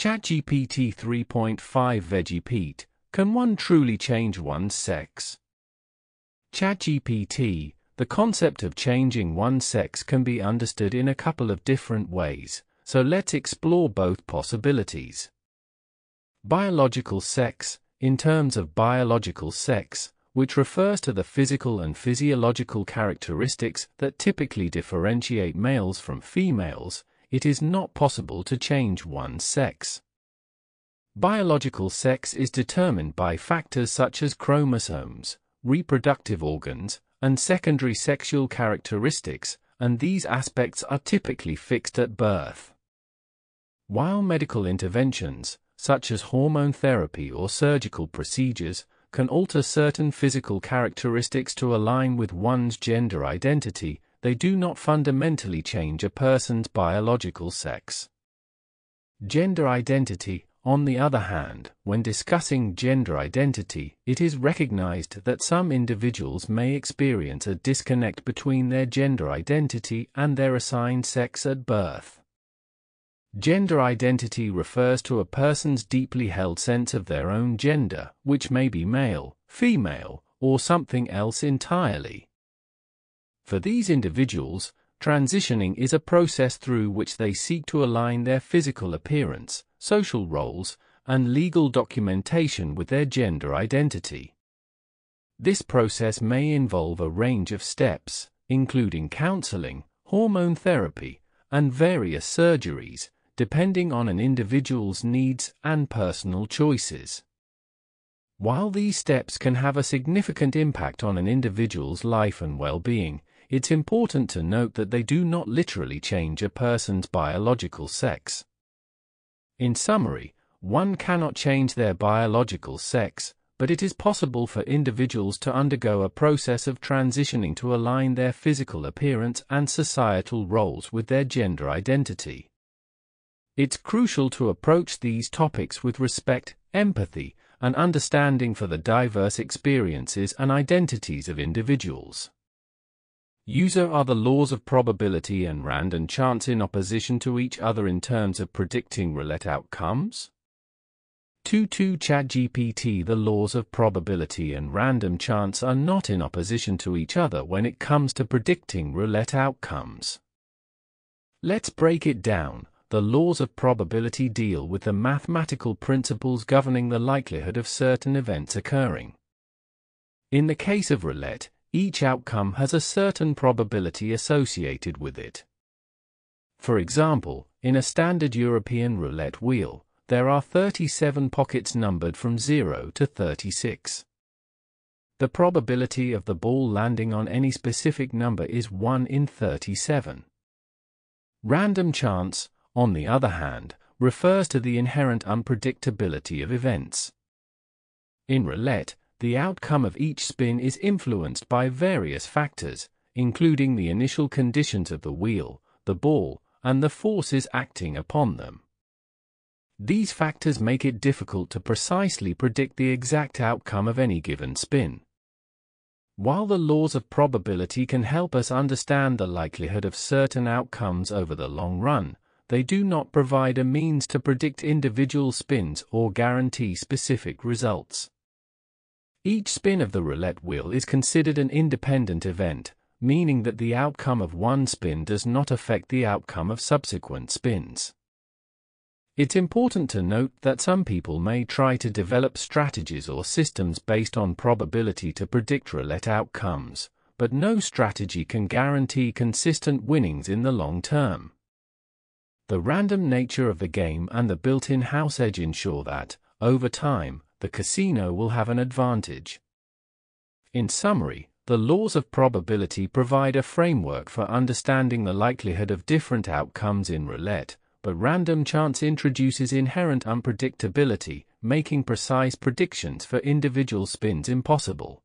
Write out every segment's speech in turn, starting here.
ChatGPT 3.5 VeggiePete, can one truly change one's sex? ChatGPT, the concept of changing one's sex can be understood in a couple of different ways, so let's explore both possibilities. Biological sex, in terms of biological sex, which refers to the physical and physiological characteristics that typically differentiate males from females, it is not possible to change one's sex. Biological sex is determined by factors such as chromosomes, reproductive organs, and secondary sexual characteristics, and these aspects are typically fixed at birth. While medical interventions, such as hormone therapy or surgical procedures, can alter certain physical characteristics to align with one's gender identity, they do not fundamentally change a person's biological sex. Gender identity, on the other hand, when discussing gender identity, it is recognized that some individuals may experience a disconnect between their gender identity and their assigned sex at birth. Gender identity refers to a person's deeply held sense of their own gender, which may be male, female, or something else entirely. For these individuals, transitioning is a process through which they seek to align their physical appearance, social roles, and legal documentation with their gender identity. This process may involve a range of steps, including counseling, hormone therapy, and various surgeries, depending on an individual's needs and personal choices. While these steps can have a significant impact on an individual's life and well-being, it's important to note that they do not literally change a person's biological sex. In summary, one cannot change their biological sex, but it is possible for individuals to undergo a process of transitioning to align their physical appearance and societal roles with their gender identity. It's crucial to approach these topics with respect, empathy, and understanding for the diverse experiences and identities of individuals. Are the laws of probability and random chance in opposition to each other in terms of predicting roulette outcomes? 2. ChatGPT. The laws of probability and random chance are not in opposition to each other when it comes to predicting roulette outcomes. Let's break it down. The laws of probability deal with the mathematical principles governing the likelihood of certain events occurring. In the case of roulette, each outcome has a certain probability associated with it. For example, in a standard European roulette wheel, there are 37 pockets numbered from 0 to 36. The probability of the ball landing on any specific number is 1 in 37. Random chance, on the other hand, refers to the inherent unpredictability of events. In roulette, the outcome of each spin is influenced by various factors, including the initial conditions of the wheel, the ball, and the forces acting upon them. These factors make it difficult to precisely predict the exact outcome of any given spin. While the laws of probability can help us understand the likelihood of certain outcomes over the long run, they do not provide a means to predict individual spins or guarantee specific results. Each spin of the roulette wheel is considered an independent event, meaning that the outcome of one spin does not affect the outcome of subsequent spins. It's important to note that some people may try to develop strategies or systems based on probability to predict roulette outcomes, but no strategy can guarantee consistent winnings in the long term. The random nature of the game and the built-in house edge ensure that, over time, the casino will have an advantage. In summary, the laws of probability provide a framework for understanding the likelihood of different outcomes in roulette, but random chance introduces inherent unpredictability, making precise predictions for individual spins impossible.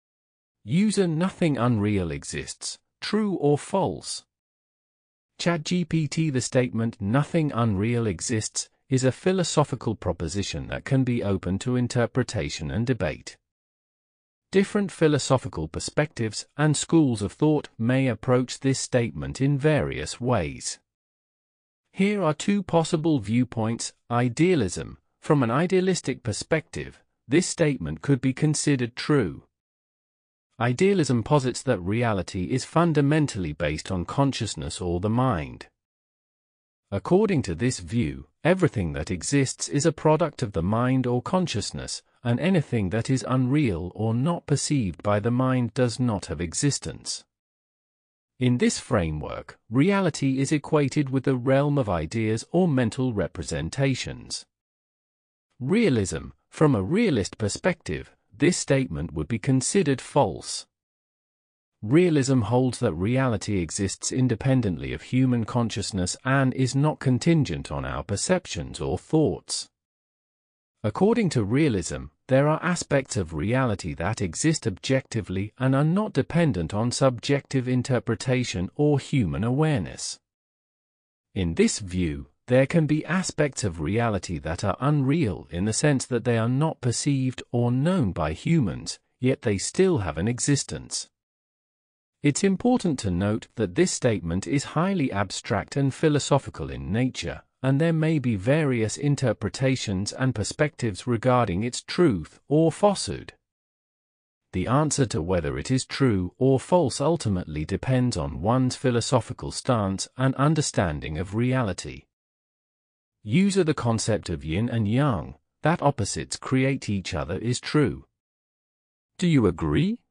Nothing unreal exists, true or false? ChatGPT. The statement "nothing unreal exists" is a philosophical proposition that can be open to interpretation and debate. Different philosophical perspectives and schools of thought may approach this statement in various ways. Here are two possible viewpoints. Idealism. From an idealistic perspective, this statement could be considered true. Idealism posits that reality is fundamentally based on consciousness or the mind. According to this view, everything that exists is a product of the mind or consciousness, and anything that is unreal or not perceived by the mind does not have existence. In this framework, reality is equated with the realm of ideas or mental representations. Realism. From a realist perspective, this statement would be considered false. Realism holds that reality exists independently of human consciousness and is not contingent on our perceptions or thoughts. According to realism, there are aspects of reality that exist objectively and are not dependent on subjective interpretation or human awareness. In this view, there can be aspects of reality that are unreal in the sense that they are not perceived or known by humans, yet they still have an existence. It's important to note that this statement is highly abstract and philosophical in nature, and there may be various interpretations and perspectives regarding its truth or falsehood. The answer to whether it is true or false ultimately depends on one's philosophical stance and understanding of reality. User the concept of yin and yang, that opposites create each other, is true. Do you agree?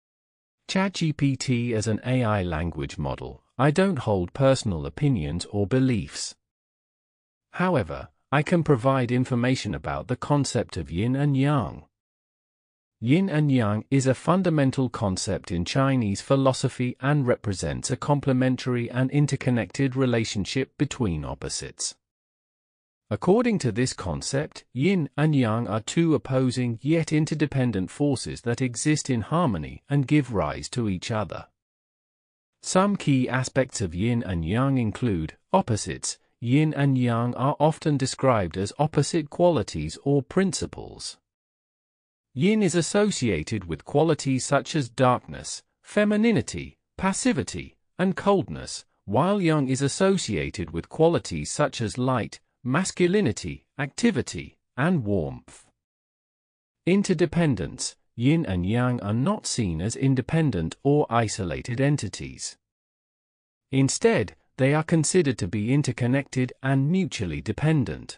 ChatGPT as an AI language model, I don't hold personal opinions or beliefs. However, I can provide information about the concept of yin and yang. Yin and yang is a fundamental concept in Chinese philosophy and represents a complementary and interconnected relationship between opposites. According to this concept, yin and yang are two opposing yet interdependent forces that exist in harmony and give rise to each other. Some key aspects of yin and yang include opposites. Yin and yang are often described as opposite qualities or principles. Yin is associated with qualities such as darkness, femininity, passivity, and coldness, while yang is associated with qualities such as light, masculinity, activity, and warmth. Interdependence. Yin and yang are not seen as independent or isolated entities. Instead, they are considered to be interconnected and mutually dependent.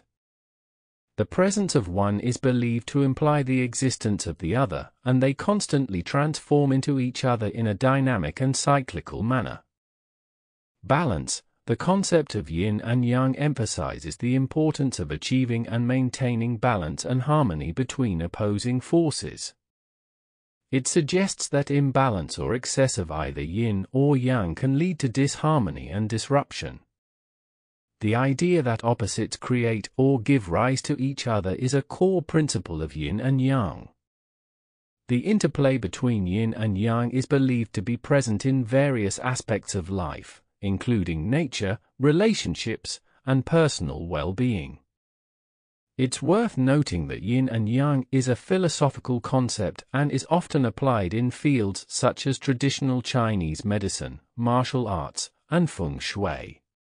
The presence of one is believed to imply the existence of the other, and they constantly transform into each other in a dynamic and cyclical manner. Balance. The concept of yin and yang emphasizes the importance of achieving and maintaining balance and harmony between opposing forces. It suggests that imbalance or excess of either yin or yang can lead to disharmony and disruption. The idea that opposites create or give rise to each other is a core principle of yin and yang. The interplay between yin and yang is believed to be present in various aspects of life, including nature, relationships, and personal well-being. It's worth noting that yin and yang is a philosophical concept and is often applied in fields such as traditional Chinese medicine, martial arts, and feng shui.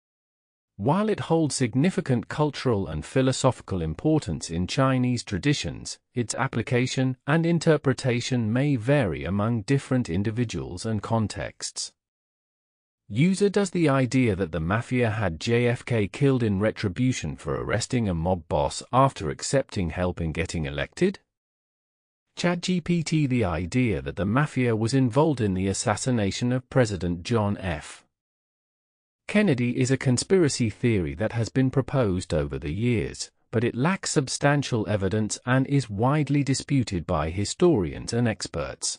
While it holds significant cultural and philosophical importance in Chinese traditions, its application and interpretation may vary among different individuals and contexts. User Does the idea that the mafia had JFK killed in retribution for arresting a mob boss after accepting help in getting elected? ChatGPT The idea that the mafia was involved in the assassination of President John F. Kennedy is a conspiracy theory that has been proposed over the years, but it lacks substantial evidence and is widely disputed by historians and experts.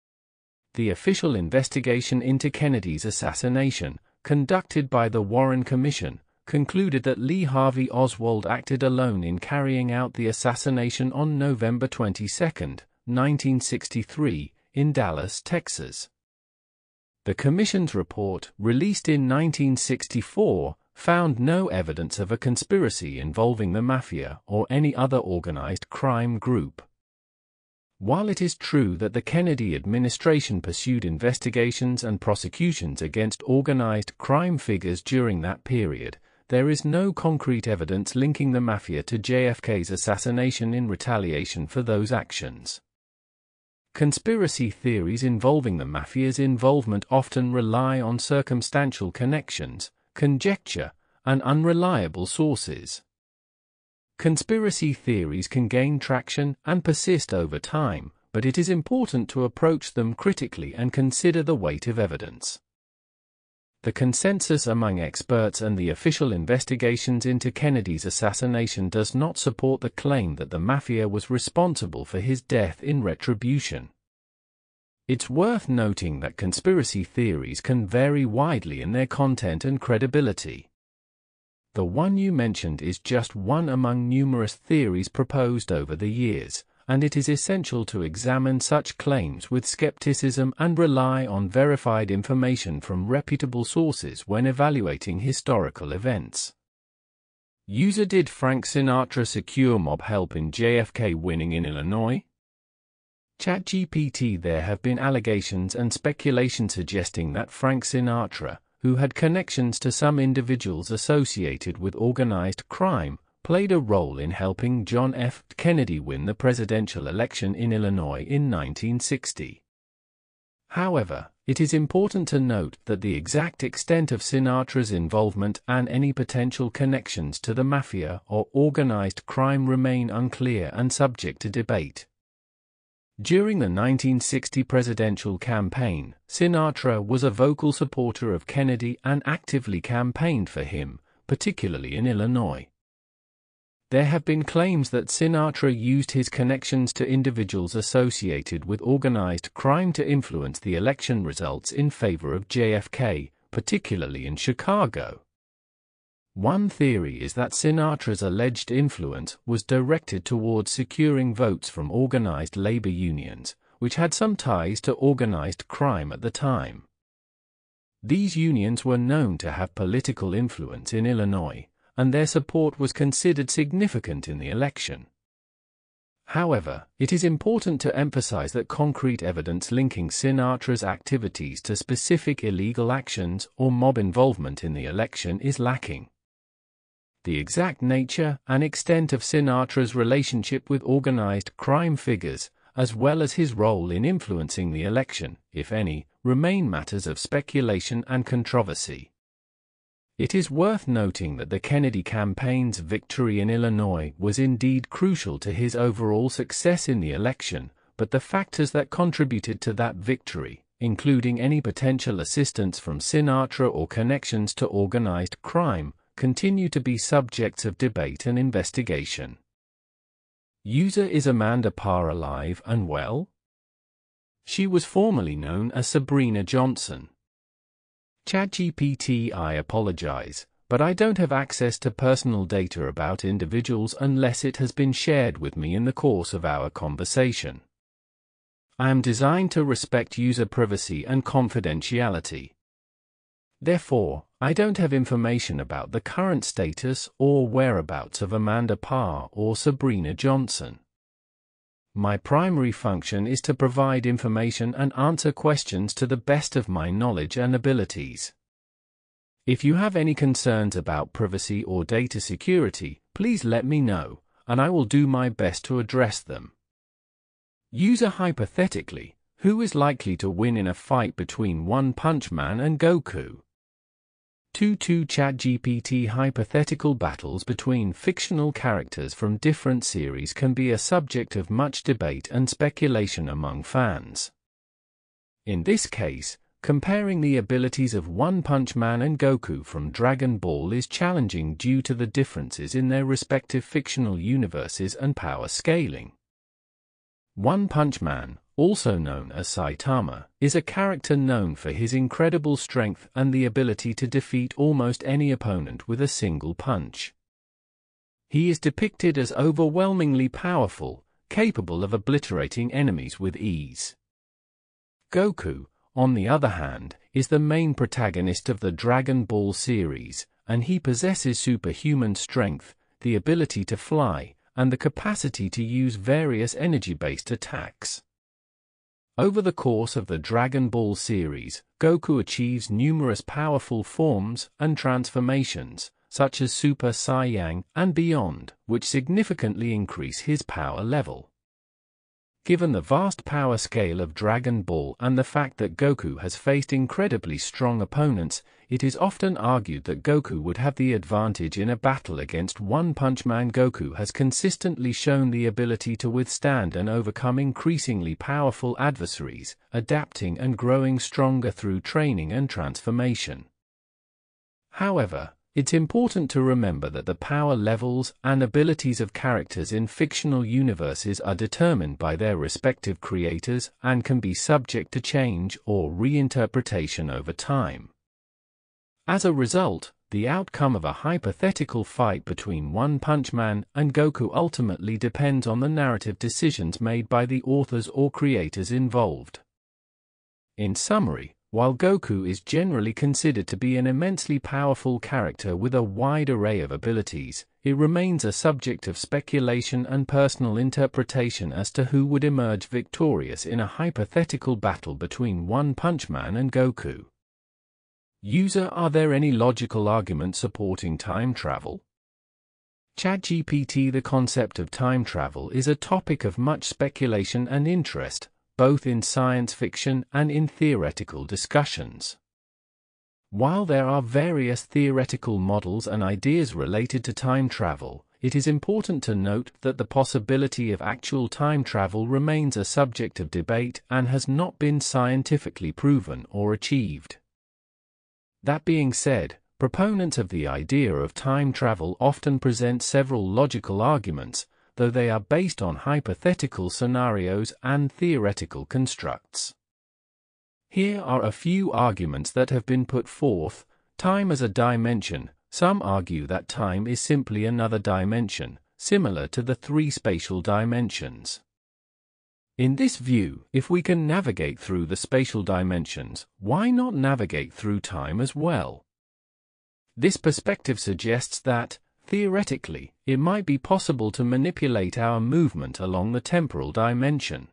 The official investigation into Kennedy's assassination, conducted by the Warren Commission, concluded that Lee Harvey Oswald acted alone in carrying out the assassination on November 22, 1963, in Dallas, Texas. The Commission's report, released in 1964, found no evidence of a conspiracy involving the mafia or any other organized crime group. While it is true that the Kennedy administration pursued investigations and prosecutions against organized crime figures during that period, there is no concrete evidence linking the Mafia to JFK's assassination in retaliation for those actions. Conspiracy theories involving the Mafia's involvement often rely on circumstantial connections, conjecture, and unreliable sources. Conspiracy theories can gain traction and persist over time, but it is important to approach them critically and consider the weight of evidence. The consensus among experts and the official investigations into Kennedy's assassination does not support the claim that the Mafia was responsible for his death in retribution. It's worth noting that conspiracy theories can vary widely in their content and credibility. The one you mentioned is just one among numerous theories proposed over the years, and it is essential to examine such claims with skepticism and rely on verified information from reputable sources when evaluating historical events. User: did Frank Sinatra secure mob help in JFK winning in Illinois? ChatGPT: there have been allegations and speculation suggesting that Frank Sinatra, who had connections to some individuals associated with organized crime, played a role in helping John F. Kennedy win the presidential election in Illinois in 1960. However, it is important to note that the exact extent of Sinatra's involvement and any potential connections to the Mafia or organized crime remain unclear and subject to debate. During the 1960 presidential campaign, Sinatra was a vocal supporter of Kennedy and actively campaigned for him, particularly in Illinois. There have been claims that Sinatra used his connections to individuals associated with organized crime to influence the election results in favor of JFK, particularly in Chicago. One theory is that Sinatra's alleged influence was directed towards securing votes from organized labor unions, which had some ties to organized crime at the time. These unions were known to have political influence in Illinois, and their support was considered significant in the election. However, it is important to emphasize that concrete evidence linking Sinatra's activities to specific illegal actions or mob involvement in the election is lacking. The exact nature and extent of Sinatra's relationship with organized crime figures, as well as his role in influencing the election, if any, remain matters of speculation and controversy. It is worth noting that the Kennedy campaign's victory in Illinois was indeed crucial to his overall success in the election, but the factors that contributed to that victory, including any potential assistance from Sinatra or connections to organized crime, continue to be subjects of debate and investigation. User: is Amanda Parr alive and well? She was formerly known as Sabrina Johnson. ChatGPT: I apologize, but I don't have access to personal data about individuals unless it has been shared with me in the course of our conversation. I am designed to respect user privacy and confidentiality. Therefore, I don't have information about the current status or whereabouts of Amanda Parr or Sabrina Johnson. My primary function is to provide information and answer questions to the best of my knowledge and abilities. If you have any concerns about privacy or data security, please let me know, and I will do my best to address them. User: hypothetically, who is likely to win in a fight between One Punch Man and Goku? 2 ChatGPT: hypothetical battles between fictional characters from different series can be a subject of much debate and speculation among fans. In this case, comparing the abilities of One Punch Man and Goku from Dragon Ball is challenging due to the differences in their respective fictional universes and power scaling. One Punch Man, also known as Saitama, is a character known for his incredible strength and the ability to defeat almost any opponent with a single punch. He is depicted as overwhelmingly powerful, capable of obliterating enemies with ease. Goku, on the other hand, is the main protagonist of the Dragon Ball series, and he possesses superhuman strength, the ability to fly, and the capacity to use various energy-based attacks. Over the course of the Dragon Ball series, Goku achieves numerous powerful forms and transformations, such as Super Saiyan and beyond, which significantly increase his power level. Given the vast power scale of Dragon Ball and the fact that Goku has faced incredibly strong opponents, it is often argued that Goku would have the advantage in a battle against One Punch Man. Goku has consistently shown the ability to withstand and overcome increasingly powerful adversaries, adapting and growing stronger through training and transformation. However, it's important to remember that the power levels and abilities of characters in fictional universes are determined by their respective creators and can be subject to change or reinterpretation over time. As a result, the outcome of a hypothetical fight between One Punch Man and Goku ultimately depends on the narrative decisions made by the authors or creators involved. In summary, while Goku is generally considered to be an immensely powerful character with a wide array of abilities, it remains a subject of speculation and personal interpretation as to who would emerge victorious in a hypothetical battle between One Punch Man and Goku. User: are there any logical arguments supporting time travel? ChatGPT. The concept of time travel is a topic of much speculation and interest, both in science fiction and in theoretical discussions. While there are various theoretical models and ideas related to time travel, it is important to note that the possibility of actual time travel remains a subject of debate and has not been scientifically proven or achieved. That being said, proponents of the idea of time travel often present several logical arguments, though they are based on hypothetical scenarios and theoretical constructs. Here are a few arguments that have been put forth. Time as a dimension. Some argue that time is simply another dimension, similar to the three spatial dimensions. In this view, if we can navigate through the spatial dimensions, why not navigate through time as well? This perspective suggests that, theoretically, it might be possible to manipulate our movement along the temporal dimension.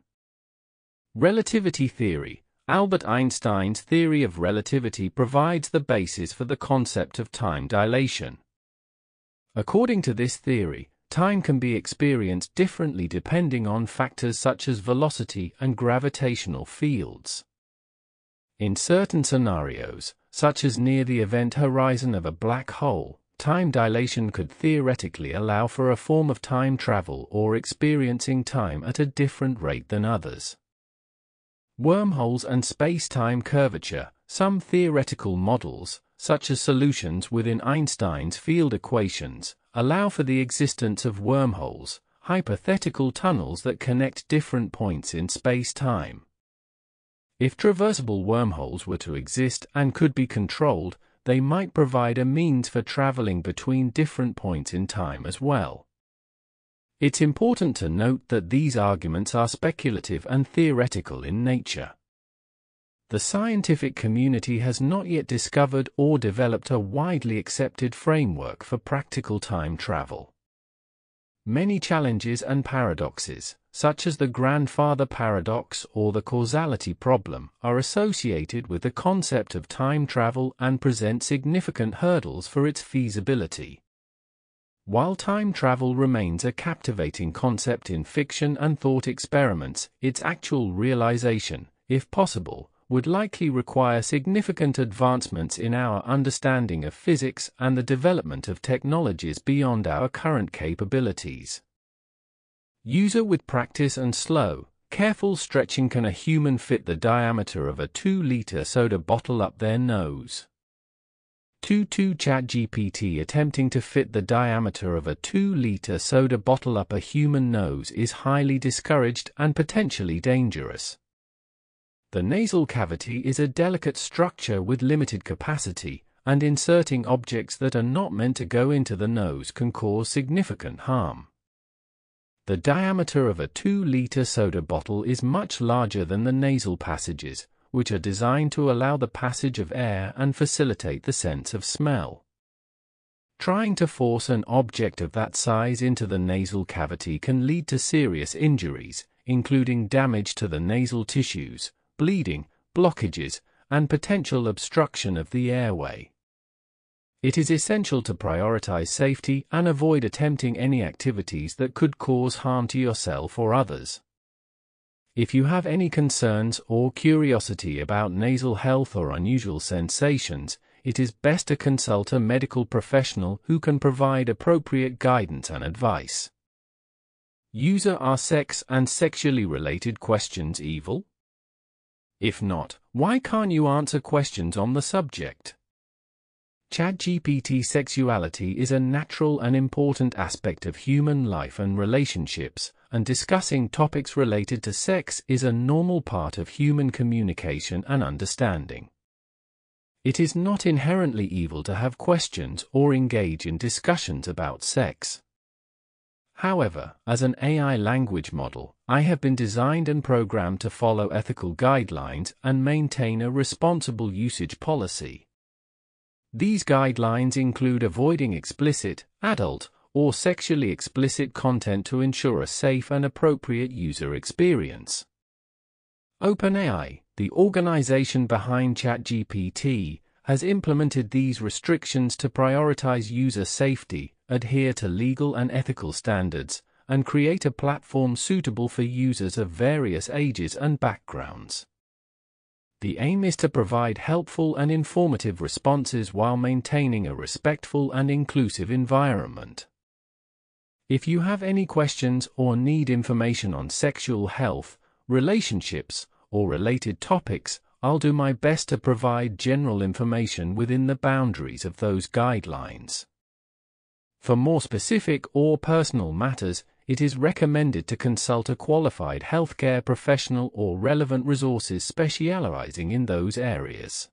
Relativity theory. Albert Einstein's theory of relativity provides the basis for the concept of time dilation. According to this theory, time can be experienced differently depending on factors such as velocity and gravitational fields. In certain scenarios, such as near the event horizon of a black hole, time dilation could theoretically allow for a form of time travel or experiencing time at a different rate than others. Wormholes and space-time curvature. Some theoretical models, such as solutions within Einstein's field equations, allow for the existence of wormholes, hypothetical tunnels that connect different points in space-time. If traversable wormholes were to exist and could be controlled, they might provide a means for traveling between different points in time as well. It's important to note that these arguments are speculative and theoretical in nature. The scientific community has not yet discovered or developed a widely accepted framework for practical time travel. Many challenges and paradoxes, such as the grandfather paradox or the causality problem, are associated with the concept of time travel and present significant hurdles for its feasibility. While time travel remains a captivating concept in fiction and thought experiments, its actual realization, if possible, would likely require significant advancements in our understanding of physics and the development of technologies beyond our current capabilities. User: with practice and slow, careful stretching, can a human fit the diameter of a 2-liter soda bottle up their nose? ChatGPT. Attempting to fit the diameter of a 2-liter soda bottle up a human nose is highly discouraged and potentially dangerous. The nasal cavity is a delicate structure with limited capacity, and inserting objects that are not meant to go into the nose can cause significant harm. The diameter of a 2-liter soda bottle is much larger than the nasal passages, which are designed to allow the passage of air and facilitate the sense of smell. Trying to force an object of that size into the nasal cavity can lead to serious injuries, including damage to the nasal tissues, bleeding, blockages, and potential obstruction of the airway. It is essential to prioritize safety and avoid attempting any activities that could cause harm to yourself or others. If you have any concerns or curiosity about nasal health or unusual sensations, it is best to consult a medical professional who can provide appropriate guidance and advice. User, are sex and sexually related questions evil? If not, why can't you answer questions on the subject? ChatGPT. Sexuality is a natural and important aspect of human life and relationships, and discussing topics related to sex is a normal part of human communication and understanding. It is not inherently evil to have questions or engage in discussions about sex. However, as an AI language model, I have been designed and programmed to follow ethical guidelines and maintain a responsible usage policy. These guidelines include avoiding explicit, adult, or sexually explicit content to ensure a safe and appropriate user experience. OpenAI, the organization behind ChatGPT, has implemented these restrictions to prioritize user safety, adhere to legal and ethical standards, and create a platform suitable for users of various ages and backgrounds. The aim is to provide helpful and informative responses while maintaining a respectful and inclusive environment. If you have any questions or need information on sexual health, relationships, or related topics, I'll do my best to provide general information within the boundaries of those guidelines. For more specific or personal matters, it is recommended to consult a qualified healthcare professional or relevant resources specializing in those areas.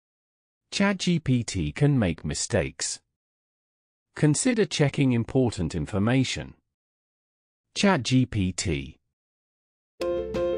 ChatGPT can make mistakes. Consider checking important information. ChatGPT